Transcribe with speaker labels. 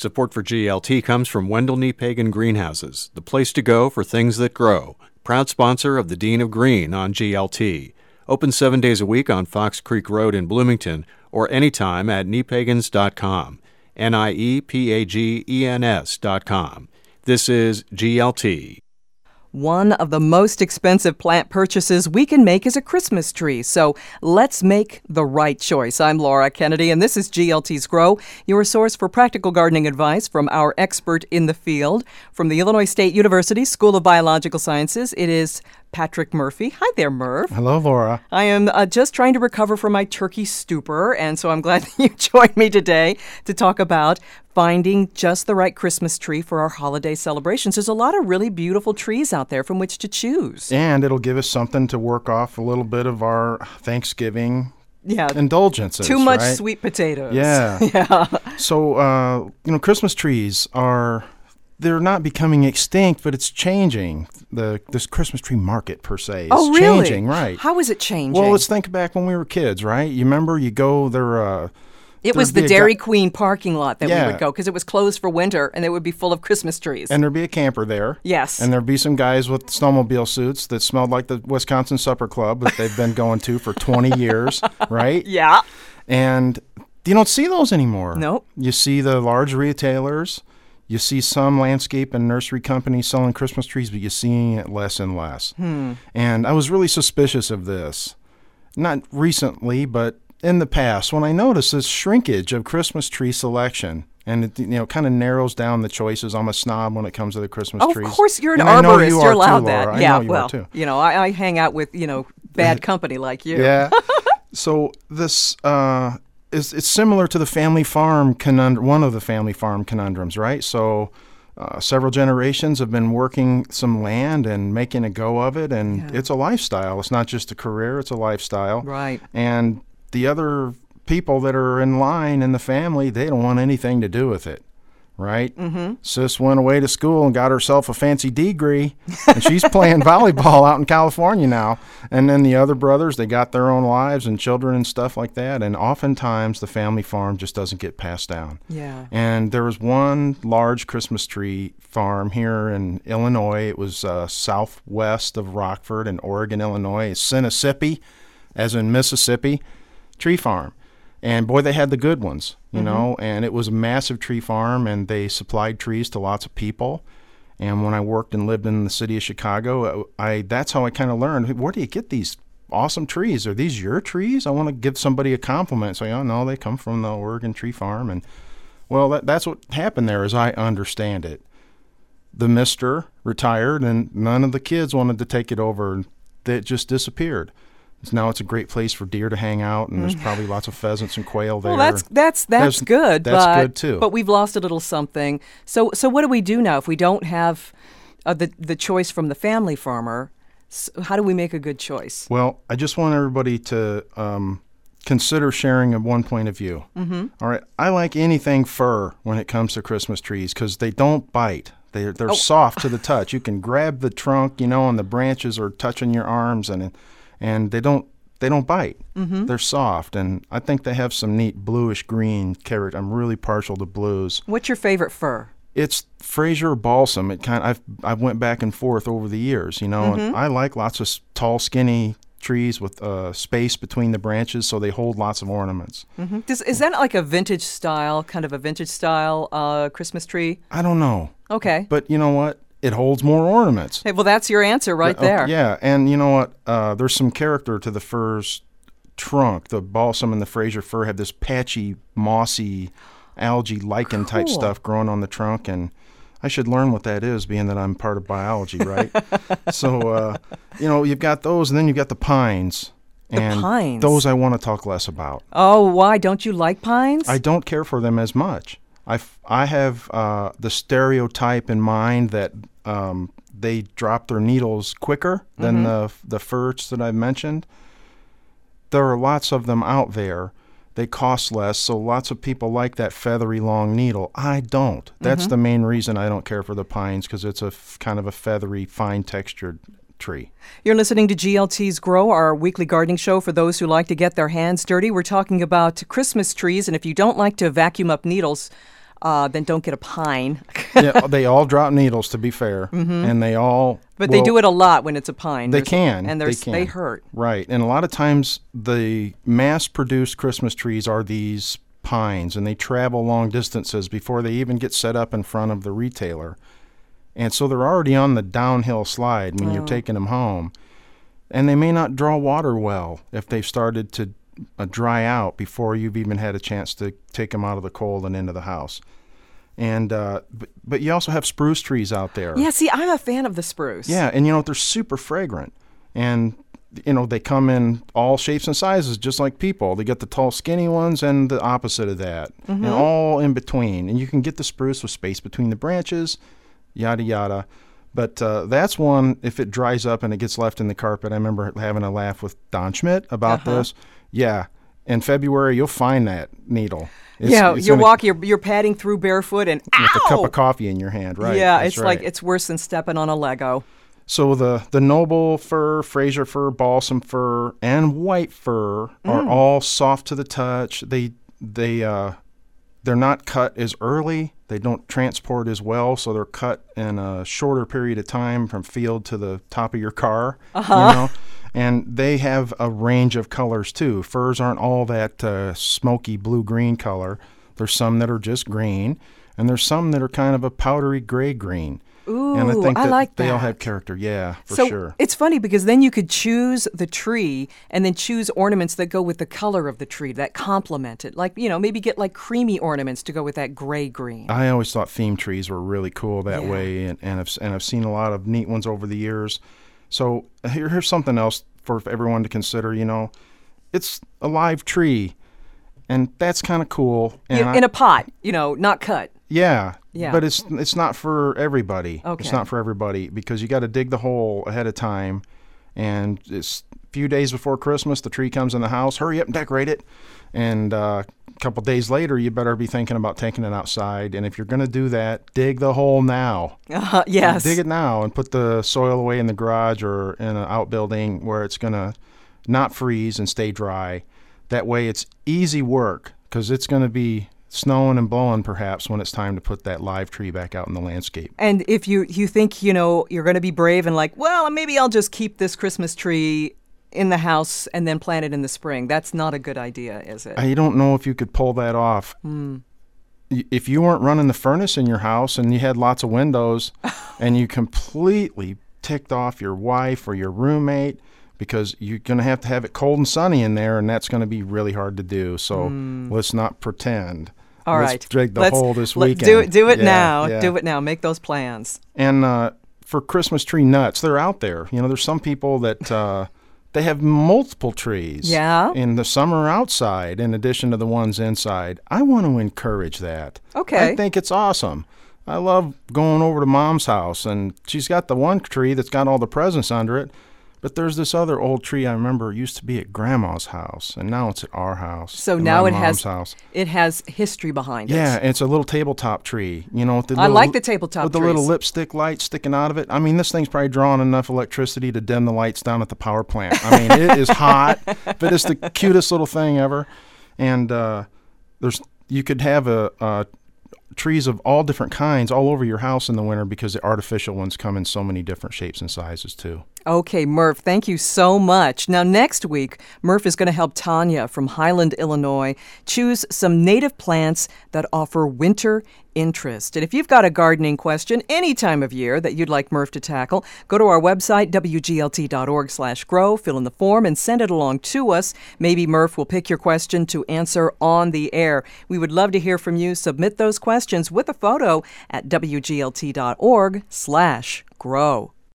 Speaker 1: Support for GLT comes from Wendell Pagan Greenhouses, the place to go for things that grow. Proud sponsor of the Dean of Green on GLT. Open 7 days a week on Fox Creek Road in Bloomington or anytime at niepagans.com. NIEPAGENS.com. This is GLT.
Speaker 2: One of the most expensive plant purchases we can make is a Christmas tree, so let's make the right choice. I'm Laura Kennedy, and this is GLT's Grow, your source for practical gardening advice from our expert in the field. From the Illinois State University School of Biological Sciences, it is Patrick Murphy. Hi there, Murph.
Speaker 3: Hello, Laura.
Speaker 2: I am just trying to recover from my turkey stupor, and so I'm glad that you joined me today to talk about finding just the right Christmas tree for our holiday celebrations. There's a lot of really beautiful trees out there from which to choose.
Speaker 3: And it'll give us something to work off a little bit of our Thanksgiving indulgences.
Speaker 2: Too much
Speaker 3: right?
Speaker 2: sweet potatoes.
Speaker 3: Yeah. So, Christmas trees they're not becoming extinct, but it's changing. This Christmas tree market, per se, is changing, right?
Speaker 2: How is it changing?
Speaker 3: Well, let's think back when we were kids, right? You remember you go there...
Speaker 2: It was the Dairy Queen parking lot that we would go because it was closed for winter and it would be full of Christmas trees.
Speaker 3: And there'd be a camper there.
Speaker 2: Yes.
Speaker 3: And there'd be some guys with snowmobile suits that smelled like the Wisconsin Supper Club that they've been going to for 20 years, right?
Speaker 2: Yeah.
Speaker 3: And you don't see those anymore.
Speaker 2: Nope.
Speaker 3: You see the large retailers. You see some landscape and nursery companies selling Christmas trees, but you're seeing it less and less. And I was really suspicious of this. Not recently, but in the past, when I noticed this shrinkage of Christmas tree selection, and it kind of narrows down the choices. I'm a snob when it comes to the Christmas trees.
Speaker 2: Of course, you're an
Speaker 3: and
Speaker 2: arborist. You're allowed that.
Speaker 3: I
Speaker 2: Yeah,
Speaker 3: know you are too.
Speaker 2: I hang out with bad company like you.
Speaker 3: Yeah. So this it's similar to the family farm conundrum. One of the family farm conundrums, right? So. Several generations have been working some land and making a go of it, and it's a lifestyle. It's not just a career, it's a lifestyle.
Speaker 2: Right.
Speaker 3: And the other people that are in line in the family, they don't want anything to do with it, right? Mm-hmm. Sis went away to school and got herself a fancy degree, and she's playing volleyball out in California now. And then the other brothers, they got their own lives and children and stuff like that, and oftentimes the family farm just doesn't get passed down.
Speaker 2: Yeah.
Speaker 3: And there was one large Christmas tree farm here in Illinois. It was southwest of Rockford in Oregon, Illinois. It's Sinisippi, as in Mississippi, tree farm. And boy, they had the good ones, you know, and it was a massive tree farm, and they supplied trees to lots of people. And when I worked and lived in the city of Chicago, that's how I kind of learned, where do you get these awesome trees? Are these your trees? I want to give somebody a compliment. So, no, they come from the Oregon tree farm. And, well, that's what happened there, as I understand it. The mister retired, and none of the kids wanted to take it over. It just disappeared. Now it's a great place for deer to hang out, and there's probably lots of pheasants and quail there.
Speaker 2: Well, that's good.
Speaker 3: That's good too.
Speaker 2: But we've lost a little something. So what do we do now if we don't have the choice from the family farmer? How do we make a good choice?
Speaker 3: Well, I just want everybody to consider sharing one point of view. Mm-hmm. All right, I like anything fir when it comes to Christmas trees because they don't bite. They're soft to the touch. You can grab the trunk, and the branches are touching your arms, and they don't bite. Mm-hmm. They're soft, and I think they have some neat bluish green character. I'm really partial to blues.
Speaker 2: What's your favorite fir?
Speaker 3: It's Fraser balsam. I went back and forth over the years, and I like lots of tall, skinny trees with space between the branches, so they hold lots of ornaments.
Speaker 2: Mm-hmm. Is that like a vintage style Christmas tree?
Speaker 3: I don't know.
Speaker 2: Okay,
Speaker 3: but you know what? It holds more ornaments.
Speaker 2: Hey, well, that's your answer right there.
Speaker 3: Yeah, and you know what? There's some character to the fir's trunk. The balsam and the Fraser fir have this patchy, mossy, algae, lichen type stuff growing on the trunk, and I should learn what that is, being that I'm part of biology, right? So, you've got those, and then you've got the pines.
Speaker 2: The pines?
Speaker 3: Those I want to talk less about.
Speaker 2: Oh, why? Don't you like pines?
Speaker 3: I don't care for them as much. I have the stereotype in mind that they drop their needles quicker than the firs that I've mentioned. There are lots of them out there. They cost less, so lots of people like that feathery long needle. I don't. That's the main reason I don't care for the pines, because it's a kind of a feathery, fine textured tree.
Speaker 2: You're listening to GLT's Grow, our weekly gardening show for those who like to get their hands dirty. We're talking about Christmas trees, and if you don't like to vacuum up needles, then don't get a pine.
Speaker 3: Yeah, they all drop needles, to be fair, and they all.
Speaker 2: But they do it a lot when it's a pine.
Speaker 3: They can,
Speaker 2: and they hurt.
Speaker 3: Right, and a lot of times the mass-produced Christmas trees are these pines, and they travel long distances before they even get set up in front of the retailer, and so they're already on the downhill slide when you're taking them home, and they may not draw water well if they've started to dry out before you've even had a chance to take them out of the cold and into the house. And but you also have spruce trees out there.
Speaker 2: Yeah, see, I'm a fan of the spruce.
Speaker 3: Yeah, and they're super fragrant, and they come in all shapes and sizes, just like people. They get the tall, skinny ones and the opposite of that, and all in between. And you can get the spruce with space between the branches, yada yada. But that's one, if it dries up and it gets left in the carpet. I remember having a laugh with Don Schmidt about this. Yeah, in February you'll find that needle.
Speaker 2: You're padding through barefoot and
Speaker 3: with a cup of coffee in your hand, right?
Speaker 2: Yeah, it's right. Like it's worse than stepping on a Lego.
Speaker 3: So the noble fir, Fraser fir, balsam fir, and white fir are all soft to the touch. They're not cut as early. They don't transport as well, so they're cut in a shorter period of time from field to the top of your car. And they have a range of colors too. Firs aren't all that smoky blue-green color. There's some that are just green, and there's some that are kind of a powdery gray-green.
Speaker 2: Ooh,
Speaker 3: and I think that
Speaker 2: like
Speaker 3: they
Speaker 2: that.
Speaker 3: all have character, yeah, for
Speaker 2: so
Speaker 3: sure.
Speaker 2: It's funny because then you could choose the tree and then choose ornaments that go with the color of the tree that complement it. Like, maybe get like creamy ornaments to go with that gray-green.
Speaker 3: I always thought theme trees were really cool that way, and I've seen a lot of neat ones over the years. So here's something else for everyone to consider. It's a live tree, and that's kind of cool. And
Speaker 2: in a pot, not cut.
Speaker 3: Yeah.
Speaker 2: Yeah.
Speaker 3: But it's not for everybody.
Speaker 2: Okay.
Speaker 3: It's not for everybody because you got to dig the hole ahead of time, and it's a few days before Christmas. The tree comes in the house. Hurry up and decorate it. And a couple days later, you better be thinking about taking it outside. And if you're going to do that, dig the hole now.
Speaker 2: Yes.
Speaker 3: Dig it now and put the soil away in the garage or in an outbuilding where it's going to not freeze and stay dry. That way, it's easy work because it's going to be snowing and blowing perhaps when it's time to put that live tree back out in the landscape.
Speaker 2: And if you think, you're going to be brave and like, well, maybe I'll just keep this Christmas tree in the house and then plant it in the spring. That's not a good idea, is it?
Speaker 3: I don't know if you could pull that off. If you weren't running the furnace in your house and you had lots of windows and you completely ticked off your wife or your roommate because you're going to have it cold and sunny in there, and that's going to be really hard to do. So let's not pretend.
Speaker 2: All
Speaker 3: let's
Speaker 2: right.
Speaker 3: dig the hole this weekend.
Speaker 2: Do it now.
Speaker 3: Yeah.
Speaker 2: Do it now. Make those plans.
Speaker 3: And for Christmas tree nuts, they're out there. There's some people that they have multiple trees.
Speaker 2: Yeah.
Speaker 3: In the summer outside in addition to the ones inside. I want to encourage that.
Speaker 2: Okay.
Speaker 3: I think it's awesome. I love going over to Mom's house, and she's got the one tree that's got all the presents under it. But there's this other old tree I remember used to be at Grandma's house, and now it's at our house.
Speaker 2: So now it
Speaker 3: Mom's house.
Speaker 2: It has history behind it.
Speaker 3: Yeah, and it's a little tabletop tree. With
Speaker 2: I like the tabletop
Speaker 3: with
Speaker 2: trees.
Speaker 3: the little lipstick light sticking out of it. I mean, this thing's probably drawing enough electricity to dim the lights down at the power plant. I mean, it is hot, but it's the cutest little thing ever. And you could have trees of all different kinds all over your house in the winter because the artificial ones come in so many different shapes and sizes too.
Speaker 2: Okay, Murph, thank you so much. Now, next week, Murph is going to help Tanya from Highland, Illinois, choose some native plants that offer winter interest. And if you've got a gardening question any time of year that you'd like Murph to tackle, go to our website, wglt.org/grow, fill in the form, and send it along to us. Maybe Murph will pick your question to answer on the air. We would love to hear from you. Submit those questions with a photo at wglt.org/grow.